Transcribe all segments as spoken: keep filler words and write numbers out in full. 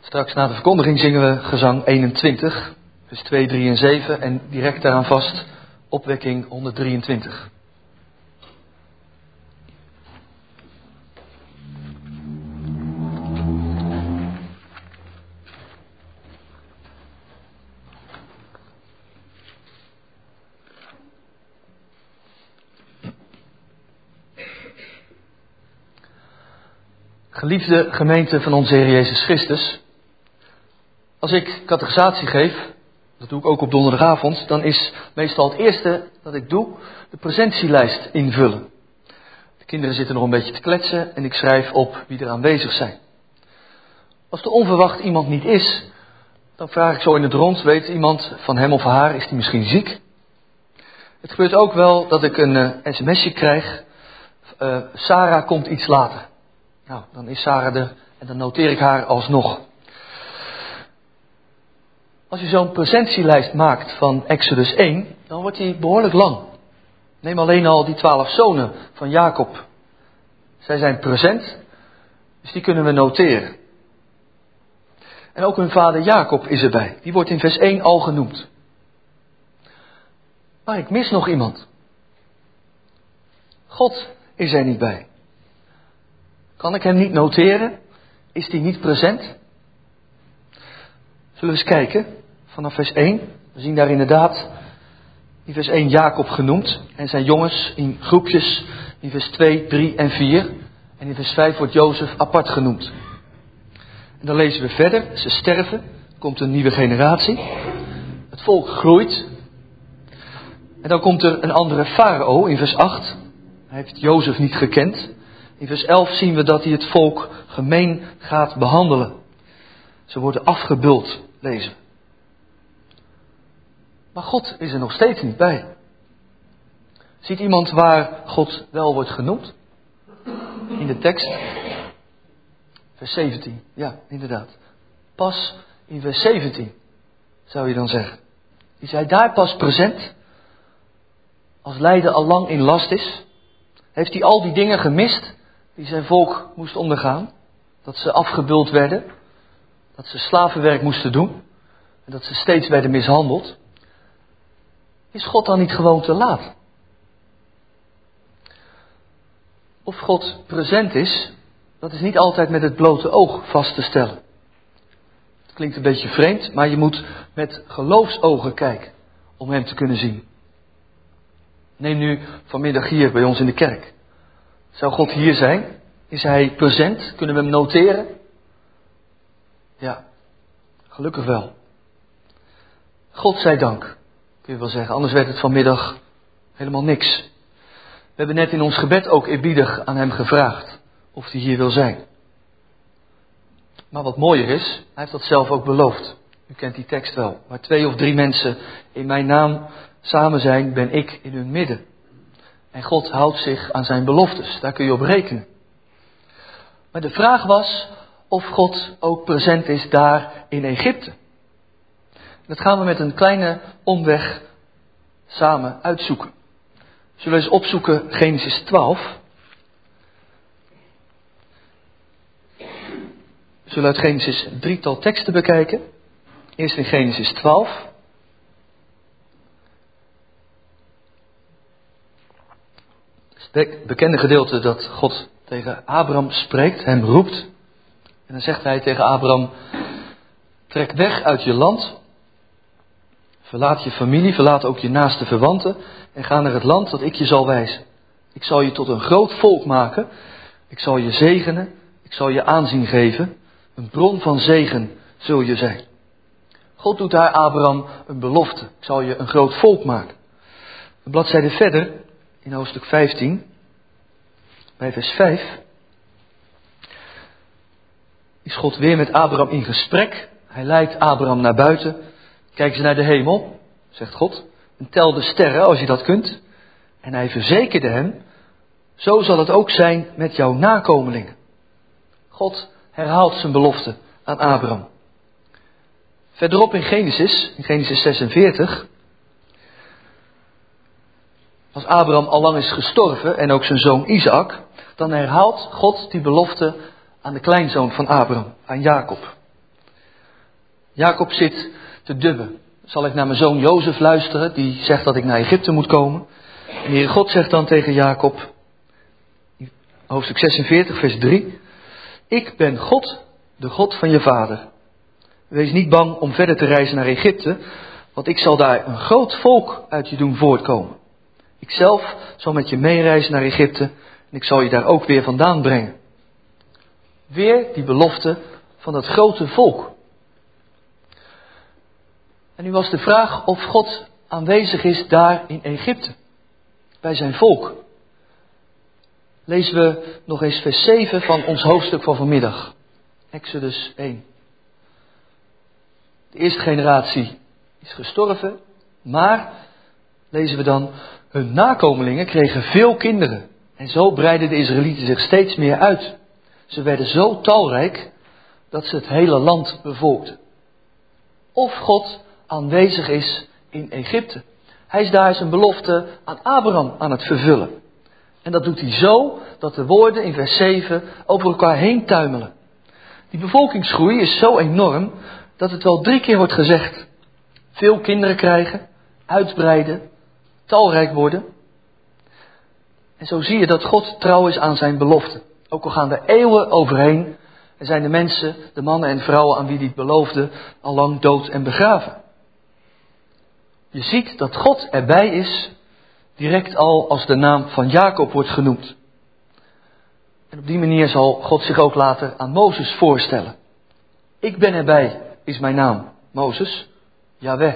Straks na de verkondiging zingen we gezang eenentwintig, vers twee, drie en zeven en direct daaraan vast opwekking honderddrieëntwintig. Geliefde gemeente van onze Heer Jezus Christus, als ik catechisatie geef, dat doe ik ook op donderdagavond, dan is meestal het eerste dat ik doe de presentielijst invullen. De kinderen zitten nog een beetje te kletsen en ik schrijf op wie er aanwezig zijn. Als er onverwacht iemand niet is, dan vraag ik zo in het rond, weet iemand van hem of haar, is die misschien ziek? Het gebeurt ook wel dat ik een uh, sms'je krijg, uh, Sarah komt iets later. Nou, dan is Sarah er en dan noteer ik haar alsnog. Als je zo'n presentielijst maakt van Exodus één, dan wordt die behoorlijk lang. Neem alleen al die twaalf zonen van Jacob. Zij zijn present, dus die kunnen we noteren. En ook hun vader Jacob is erbij. Die wordt in vers één al genoemd. Maar ik mis nog iemand. God is er niet bij. Kan ik hem niet noteren? Is die niet present? Zullen we eens kijken vanaf vers één. We zien daar inderdaad in vers één Jacob genoemd. En zijn jongens in groepjes in vers twee, drie en vier. En in vers vijf wordt Jozef apart genoemd. En dan lezen we verder. Ze sterven. Komt een nieuwe generatie. Het volk groeit. En dan komt er een andere farao in vers acht. Hij heeft Jozef niet gekend. In vers elf zien we dat hij het volk gemeen gaat behandelen. Ze worden afgebuld, lezen we. Maar God is er nog steeds niet bij. Ziet iemand waar God wel wordt genoemd? In de tekst. Vers zeventien. Ja, inderdaad. Pas in vers zeventien, zou je dan zeggen. Is hij daar pas present? Als lijden al lang in last is? Heeft hij al die dingen gemist die zijn volk moest ondergaan? Dat ze afgebuld werden. Dat ze slavenwerk moesten doen. En dat ze steeds werden mishandeld. Is God dan niet gewoon te laat? Of God present is, dat is niet altijd met het blote oog vast te stellen. Het klinkt een beetje vreemd, maar je moet met geloofsogen kijken om hem te kunnen zien. Neem nu vanmiddag hier bij ons in de kerk. Zou God hier zijn? Is hij present? Kunnen we hem noteren? Ja, gelukkig wel. God zij dank, kun je wel zeggen. Anders werd het vanmiddag helemaal niks. We hebben net in ons gebed ook eerbiedig aan hem gevraagd of hij hier wil zijn. Maar wat mooier is, hij heeft dat zelf ook beloofd. U kent die tekst wel. Waar twee of drie mensen in mijn naam samen zijn, ben ik in hun midden. En God houdt zich aan zijn beloftes. Daar kun je op rekenen. Maar de vraag was of God ook present is daar in Egypte. Dat gaan we met een kleine omweg samen uitzoeken. Zullen we eens opzoeken Genesis twaalf. We zullen uit Genesis een drietal teksten bekijken. Eerst in Genesis twaalf. Het bekende gedeelte dat God tegen Abraham spreekt, hem roept. En dan zegt hij tegen Abraham: trek weg uit je land. Verlaat je familie, verlaat ook je naaste verwanten. En ga naar het land dat ik je zal wijzen. Ik zal je tot een groot volk maken. Ik zal je zegenen. Ik zal je aanzien geven. Een bron van zegen zul je zijn. God doet daar Abraham een belofte. Ik zal je een groot volk maken. Een bladzijde verder, in hoofdstuk vijftien, bij vers vijf, is God weer met Abraham in gesprek. Hij leidt Abraham naar buiten. Kijk eens naar de hemel, zegt God. En tel de sterren als je dat kunt. En hij verzekerde hem: zo zal het ook zijn met jouw nakomelingen. God herhaalt zijn belofte aan Abraham. Verderop in Genesis, in Genesis zesenveertig, als Abraham al lang is gestorven en ook zijn zoon Isaac, dan herhaalt God die belofte aan de kleinzoon van Abraham, aan Jacob. Jacob zit te dubben. Zal ik naar mijn zoon Jozef luisteren, die zegt dat ik naar Egypte moet komen? En de Heere God zegt dan tegen Jacob, hoofdstuk zesenveertig, vers drie. Ik ben God, de God van je vader. Wees niet bang om verder te reizen naar Egypte, want ik zal daar een groot volk uit je doen voortkomen. Ikzelf zal met je meereizen naar Egypte en ik zal je daar ook weer vandaan brengen. Weer die belofte van dat grote volk. En nu was de vraag of God aanwezig is daar in Egypte, bij zijn volk. Lezen we nog eens vers zeven van ons hoofdstuk van vanmiddag. Exodus één. De eerste generatie is gestorven, maar, lezen we dan, hun nakomelingen kregen veel kinderen. En zo breidden de Israëlieten zich steeds meer uit. Ze werden zo talrijk dat ze het hele land bevolkten. Of God aanwezig is in Egypte. Hij is daar zijn belofte aan Abraham aan het vervullen. En dat doet hij zo dat de woorden in vers zeven over elkaar heen tuimelen. Die bevolkingsgroei is zo enorm dat het wel drie keer wordt gezegd. Veel kinderen krijgen, uitbreiden, talrijk worden. En zo zie je dat God trouw is aan zijn belofte. Ook al gaan er eeuwen overheen en zijn de mensen, de mannen en vrouwen aan wie hij het beloofde, al lang dood en begraven. Je ziet dat God erbij is, direct al als de naam van Jacob wordt genoemd. En op die manier zal God zich ook later aan Mozes voorstellen. Ik ben erbij, is mijn naam, Mozes, Jahweh.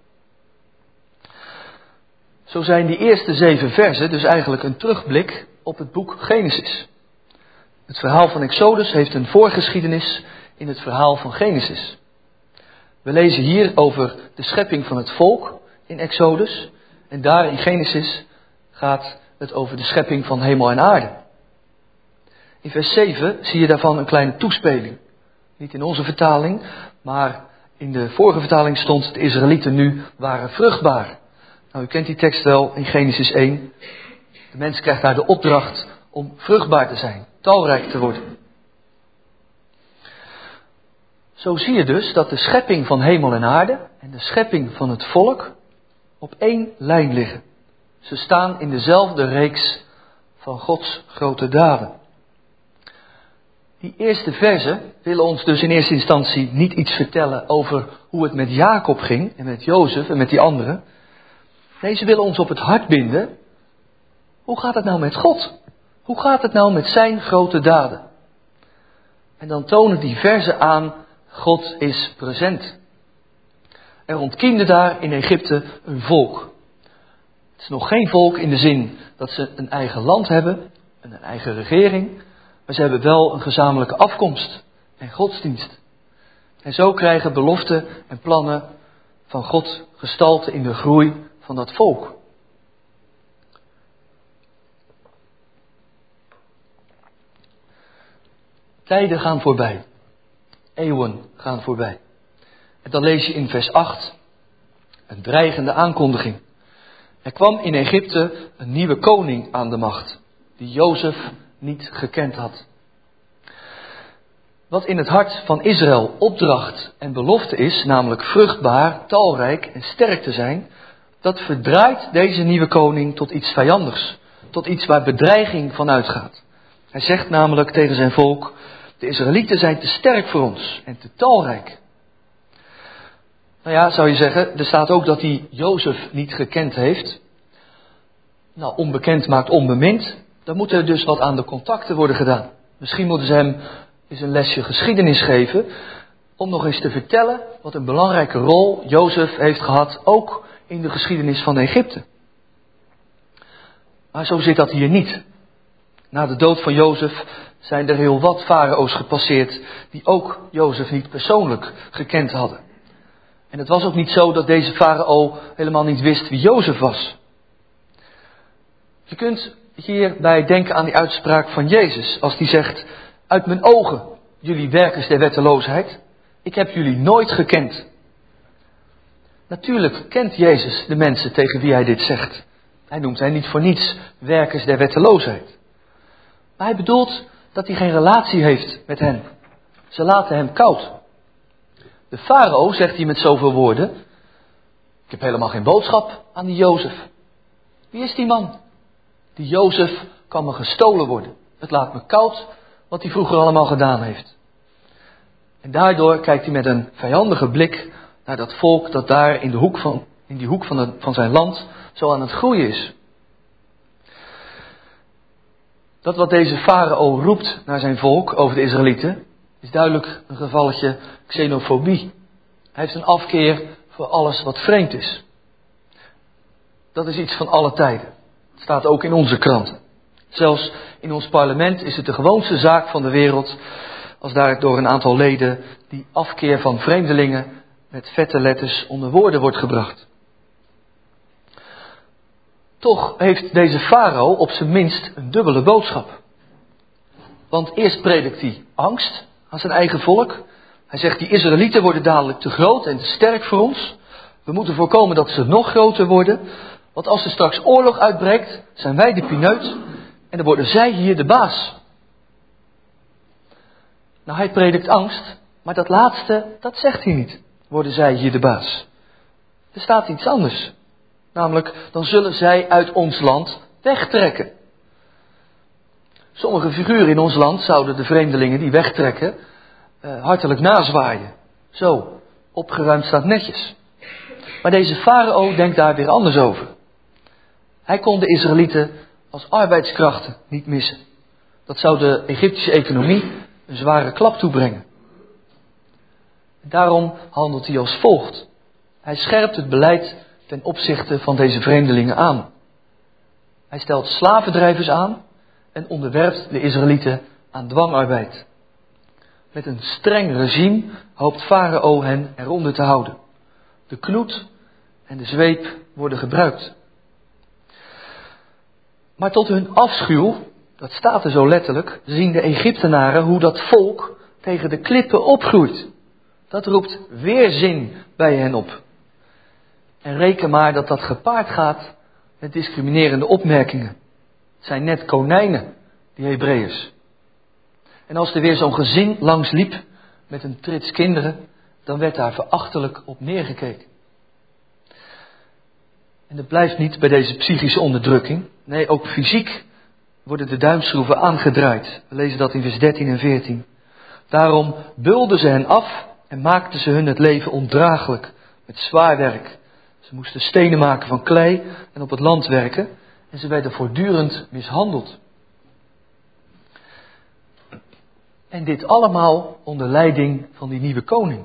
Zo zijn die eerste zeven versen dus eigenlijk een terugblik op het boek Genesis. Het verhaal van Exodus heeft een voorgeschiedenis in het verhaal van Genesis. We lezen hier over de schepping van het volk in Exodus. En daar in Genesis gaat het over de schepping van hemel en aarde. In vers zeven zie je daarvan een kleine toespeling. Niet in onze vertaling, maar in de vorige vertaling stond: de Israëlieten nu waren vruchtbaar. Nou, u kent die tekst wel in Genesis één. De mens krijgt daar de opdracht om vruchtbaar te zijn, talrijk te worden. Zo zie je dus dat de schepping van hemel en aarde en de schepping van het volk op één lijn liggen. Ze staan in dezelfde reeks van Gods grote daden. Die eerste verzen willen ons dus in eerste instantie niet iets vertellen over hoe het met Jacob ging en met Jozef en met die anderen. Nee, ze willen ons op het hart binden. Hoe gaat het nou met God? Hoe gaat het nou met zijn grote daden? En dan tonen die verzen aan: God is present. Er ontkiemde daar in Egypte een volk. Het is nog geen volk in de zin dat ze een eigen land hebben en een eigen regering. Maar ze hebben wel een gezamenlijke afkomst en godsdienst. En zo krijgen beloften en plannen van God gestalte in de groei van dat volk. Tijden gaan voorbij. Eeuwen gaan voorbij. En dan lees je in vers acht een dreigende aankondiging. Er kwam in Egypte een nieuwe koning aan de macht, die Jozef niet gekend had. Wat in het hart van Israël opdracht en belofte is, namelijk vruchtbaar, talrijk en sterk te zijn, dat verdraait deze nieuwe koning tot iets vijandigs, tot iets waar bedreiging van uitgaat. Hij zegt namelijk tegen zijn volk: de Israëlieten zijn te sterk voor ons en te talrijk. Nou ja, zou je zeggen, er staat ook dat hij Jozef niet gekend heeft. Nou, onbekend maakt onbemind. Dan moet er dus wat aan de contacten worden gedaan. Misschien moeten ze hem eens een lesje geschiedenis geven, om nog eens te vertellen wat een belangrijke rol Jozef heeft gehad, ook in de geschiedenis van Egypte. Maar zo zit dat hier niet. Na de dood van Jozef zijn er heel wat farao's gepasseerd die ook Jozef niet persoonlijk gekend hadden. En het was ook niet zo dat deze farao helemaal niet wist wie Jozef was. Je kunt hierbij denken aan die uitspraak van Jezus, als die zegt: uit mijn ogen, jullie werkers der wetteloosheid, ik heb jullie nooit gekend. Natuurlijk kent Jezus de mensen tegen wie hij dit zegt. Hij noemt hen niet voor niets werkers der wetteloosheid. Maar hij bedoelt dat hij geen relatie heeft met hen. Ze laten hem koud. De farao, zegt hij met zoveel woorden, ik heb helemaal geen boodschap aan die Jozef. Wie is die man? Die Jozef kan me gestolen worden. Het laat me koud wat hij vroeger allemaal gedaan heeft. En daardoor kijkt hij met een vijandige blik naar dat volk dat daar in, de hoek van, in die hoek van, de, van zijn land zo aan het groeien is. Dat wat deze farao roept naar zijn volk over de Israëlieten is duidelijk een gevalletje xenofobie. Hij heeft een afkeer voor alles wat vreemd is. Dat is iets van alle tijden. Het staat ook in onze kranten. Zelfs in ons parlement is het de gewoonste zaak van de wereld als daar door een aantal leden die afkeer van vreemdelingen met vette letters onder woorden wordt gebracht. Toch heeft deze farao op zijn minst een dubbele boodschap. Want eerst predikt hij angst aan zijn eigen volk. Hij zegt, die Israëlieten worden dadelijk te groot en te sterk voor ons. We moeten voorkomen dat ze nog groter worden. Want als er straks oorlog uitbreekt, zijn wij de pineut en dan worden zij hier de baas. Nou, hij predikt angst, maar dat laatste, dat zegt hij niet. Worden zij hier de baas. Er staat iets anders. Namelijk, dan zullen zij uit ons land wegtrekken. Sommige figuren in ons land zouden de vreemdelingen die wegtrekken uh, hartelijk nazwaaien. Zo, opgeruimd staat netjes. Maar deze farao denkt daar weer anders over. Hij kon de Israëlieten als arbeidskrachten niet missen. Dat zou de Egyptische economie een zware klap toebrengen. Daarom handelt hij als volgt. Hij scherpt het beleid ten opzichte van deze vreemdelingen aan. Hij stelt slavendrijvers aan en onderwerpt de Israëlieten aan dwangarbeid. Met een streng regime hoopt farao hen eronder te houden. De knoet en de zweep worden gebruikt. Maar tot hun afschuw, dat staat er zo letterlijk, zien de Egyptenaren hoe dat volk tegen de klippen opgroeit. Dat roept weerzin bij hen op. En reken maar dat dat gepaard gaat met discriminerende opmerkingen. Het zijn net konijnen, die Hebreeërs. En als er weer zo'n gezin langs liep met een trits kinderen, dan werd daar verachtelijk op neergekeken. En het blijft niet bij deze psychische onderdrukking. Nee, ook fysiek worden de duimschroeven aangedraaid. We lezen dat in vers dertien en veertien. Daarom bulden ze hen af en maakten ze hun het leven ondraaglijk met zwaar werk. Ze moesten stenen maken van klei en op het land werken. En ze werden voortdurend mishandeld. En dit allemaal onder leiding van die nieuwe koning.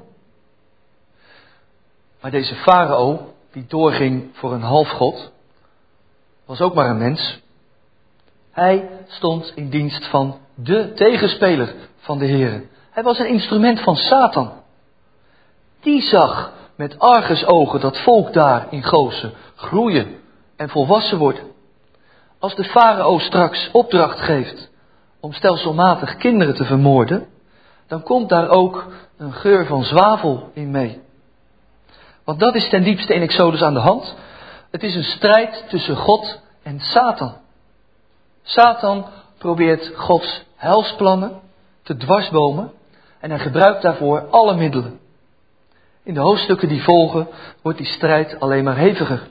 Maar deze farao, die doorging voor een halfgod, was ook maar een mens. Hij stond in dienst van de tegenspeler van de Heere. Hij was een instrument van Satan. Die zag met argusogen dat volk daar in Gozen groeien en volwassen worden. Als de farao straks opdracht geeft om stelselmatig kinderen te vermoorden, dan komt daar ook een geur van zwavel in mee. Want dat is ten diepste in Exodus aan de hand. Het is een strijd tussen God en Satan. Satan probeert Gods heilsplannen te dwarsbomen en hij gebruikt daarvoor alle middelen. In de hoofdstukken die volgen wordt die strijd alleen maar heviger.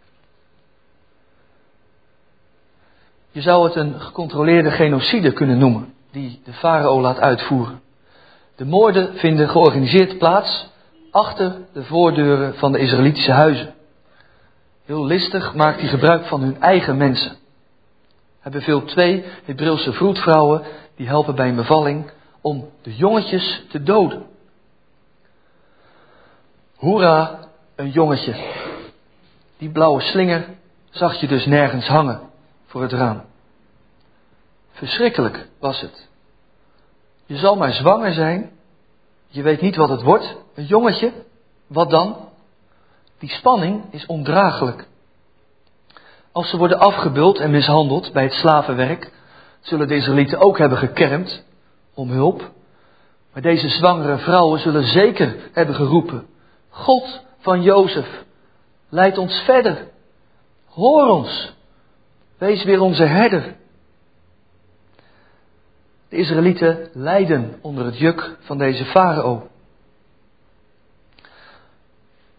Je zou het een gecontroleerde genocide kunnen noemen, die de farao laat uitvoeren. De moorden vinden georganiseerd plaats achter de voordeuren van de Israëlitische huizen. Heel listig maakt hij gebruik van hun eigen mensen. Hij beveelt twee Hebreeuwse vroedvrouwen die helpen bij een bevalling om de jongetjes te doden. Hoera, een jongetje. Die blauwe slinger zag je dus nergens hangen voor het raam. Verschrikkelijk was het. Je zal maar zwanger zijn. Je weet niet wat het wordt. Een jongetje. Wat dan? Die spanning is ondraaglijk. Als ze worden afgebeuld en mishandeld bij het slavenwerk, zullen de Israëlieten ook hebben gekermd om hulp. Maar deze zwangere vrouwen zullen zeker hebben geroepen: God van Jozef, leid ons verder. Hoor ons. Wees weer onze herder. De Israëlieten lijden onder het juk van deze farao.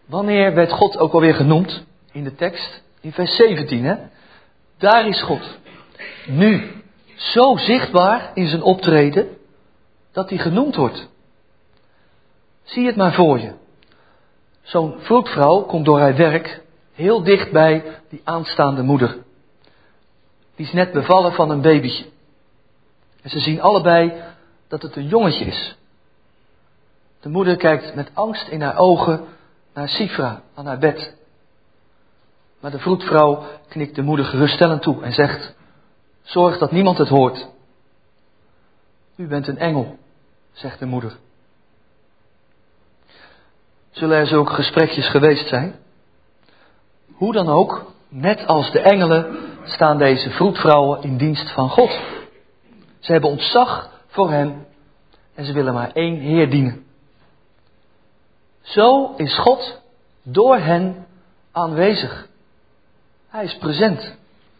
Wanneer werd God ook alweer genoemd in de tekst? In vers zeventien, hè? Daar is God. Nu, zo zichtbaar in zijn optreden, dat hij genoemd wordt. Zie het maar voor je. Zo'n vroedvrouw komt door haar werk heel dicht bij die aanstaande moeder. Die is net bevallen van een babytje. En ze zien allebei dat het een jongetje is. De moeder kijkt met angst in haar ogen naar Sifra aan haar bed. Maar de vroedvrouw knikt de moeder geruststellend toe en zegt: zorg dat niemand het hoort. U bent een engel, zegt de moeder. Zullen er zulke gesprekjes geweest zijn? Hoe dan ook, net als de engelen staan deze vroedvrouwen in dienst van God. Ze hebben ontzag voor hem en ze willen maar één Heer dienen. Zo is God door hen aanwezig. Hij is present.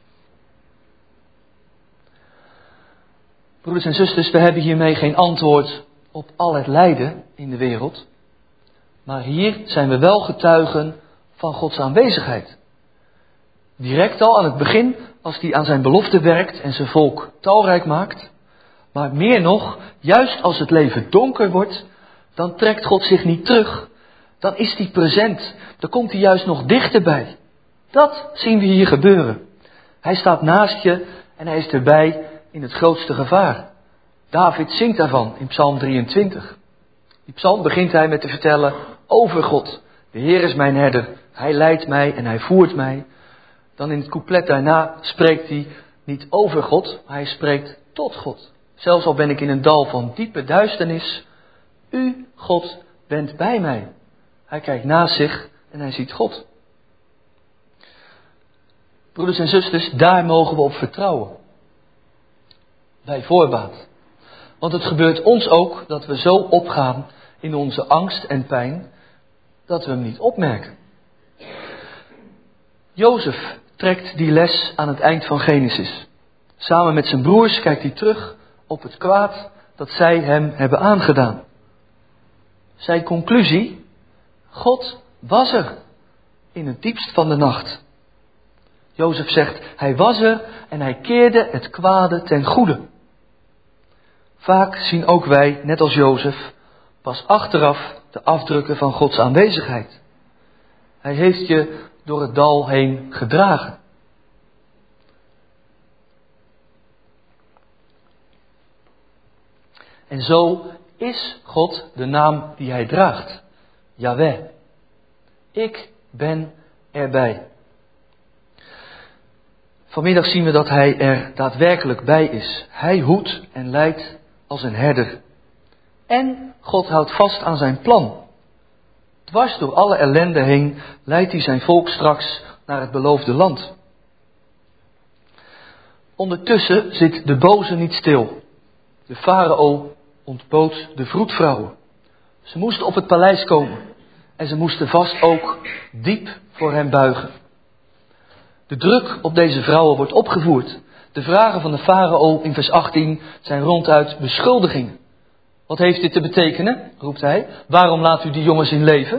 Broeders en zusters, we hebben hiermee geen antwoord op al het lijden in de wereld. Maar hier zijn we wel getuigen van Gods aanwezigheid. Direct al aan het begin, als hij aan zijn belofte werkt en zijn volk talrijk maakt. Maar meer nog, juist als het leven donker wordt, dan trekt God zich niet terug. Dan is hij present. Dan komt hij juist nog dichterbij. Dat zien we hier gebeuren. Hij staat naast je en hij is erbij in het grootste gevaar. David zingt daarvan in Psalm drieëntwintig. Die psalm begint hij met te vertellen over God. De Heer is mijn herder. Hij leidt mij en hij voert mij. Dan in het couplet daarna spreekt hij niet over God, maar hij spreekt tot God. Zelfs al ben ik in een dal van diepe duisternis, u, God, bent bij mij. Hij kijkt naast zich en hij ziet God. Broeders en zusters, daar mogen we op vertrouwen. Bij voorbaat. Want het gebeurt ons ook dat we zo opgaan in onze angst en pijn, dat we hem niet opmerken. Jozef trekt die les aan het eind van Genesis. Samen met zijn broers kijkt hij terug op het kwaad dat zij hem hebben aangedaan. Zijn conclusie: God was er in het diepst van de nacht. Jozef zegt, hij was er en hij keerde het kwade ten goede. Vaak zien ook wij, net als Jozef, pas achteraf de afdrukken van Gods aanwezigheid. Hij heeft je door het dal heen gedragen. En zo is God de naam die hij draagt. Yahweh. Ik ben erbij. Vanmiddag zien we dat hij er daadwerkelijk bij is. Hij hoedt en leidt als een herder. En God houdt vast aan zijn plan. Dwars door alle ellende heen leidt hij zijn volk straks naar het beloofde land. Ondertussen zit de boze niet stil. De farao ontbood de vroedvrouwen. Ze moesten op het paleis komen. En ze moesten vast ook diep voor hem buigen. De druk op deze vrouwen wordt opgevoerd. De vragen van de farao in vers achttien zijn ronduit beschuldigingen. Wat heeft dit te betekenen, roept hij. Waarom laat u die jongens in leven?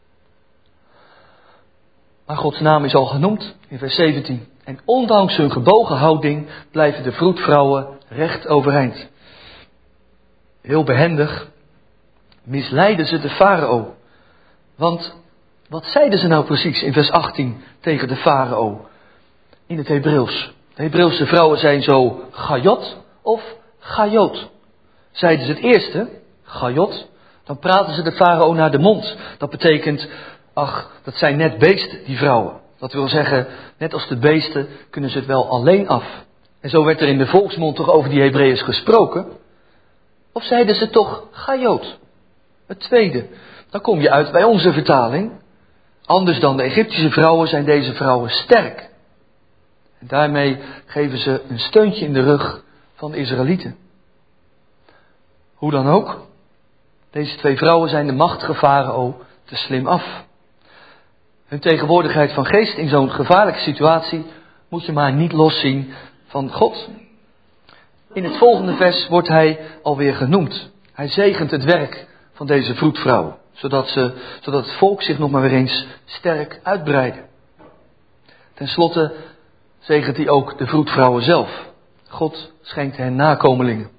Maar Gods naam is al genoemd in vers zeventien. En ondanks hun gebogen houding blijven de vroedvrouwen recht overeind. Heel behendig misleiden ze de farao. Want wat zeiden ze nou precies in vers achttien tegen de farao? In het Hebreeuws. De Hebreeuwse vrouwen zijn zo gajot of gajot. Zeiden ze het eerste, gajot, dan praten ze de farao naar de mond. Dat betekent, ach, dat zijn net beesten, die vrouwen. Dat wil zeggen, net als de beesten kunnen ze het wel alleen af. En zo werd er in de volksmond toch over die Hebreeërs gesproken. Of zeiden ze toch gajot? Het tweede, dan kom je uit bij onze vertaling. Anders dan de Egyptische vrouwen zijn deze vrouwen sterk. En daarmee geven ze een steuntje in de rug van de Israëlieten. Hoe dan ook, deze twee vrouwen zijn de machtige farao te slim af. Hun tegenwoordigheid van geest in zo'n gevaarlijke situatie moet je maar niet loszien van God. In het volgende vers wordt hij alweer genoemd. Hij zegent het werk van deze vroedvrouwen. Zodat, ze, zodat het volk zich nog maar weer eens sterk uitbreidde. Ten slotte zegent hij ook de vroedvrouwen zelf. God schenkt hen nakomelingen.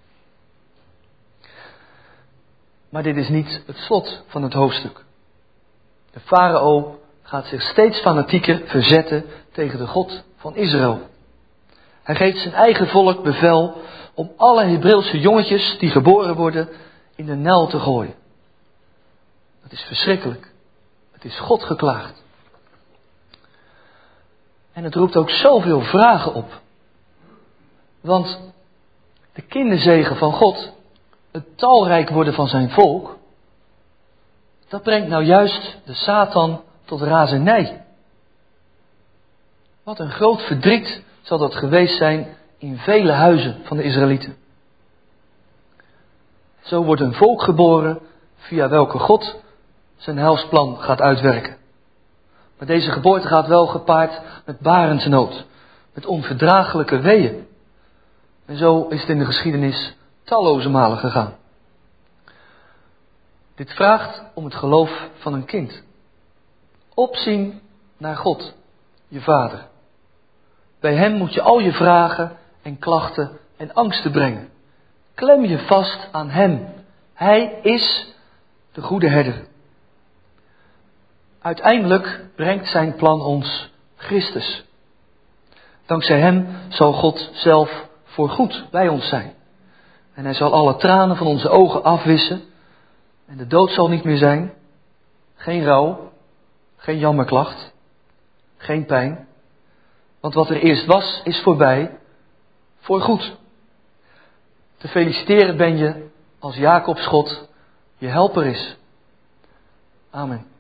Maar dit is niet het slot van het hoofdstuk. De farao gaat zich steeds fanatieker verzetten tegen de God van Israël. Hij geeft zijn eigen volk bevel om alle Hebreeuwse jongetjes die geboren worden in de Nijl te gooien. Dat is verschrikkelijk. Het is God geklaagd. En het roept ook zoveel vragen op. Want de kinderzegen van God, het talrijk worden van zijn volk, dat brengt nou juist de Satan tot razernij. Wat een groot verdriet zal dat geweest zijn in vele huizen van de Israëlieten. Zo wordt een volk geboren via welke God zijn heilsplan gaat uitwerken. Maar deze geboorte gaat wel gepaard met barensnood, met onverdraaglijke weeën. En zo is het in de geschiedenis talloze malen gegaan. Dit vraagt om het geloof van een kind. Opzien naar God, je vader. Bij hem moet je al je vragen en klachten en angsten brengen. Klem je vast aan hem. Hij is de goede herder. Uiteindelijk brengt zijn plan ons Christus. Dankzij hem zal God zelf voorgoed bij ons zijn. En hij zal alle tranen van onze ogen afwissen. En de dood zal niet meer zijn. Geen rouw. Geen jammerklacht. Geen pijn. Want wat er eerst was, is voorbij. Voorgoed. Te feliciteren ben je als Jacobs God je helper is. Amen.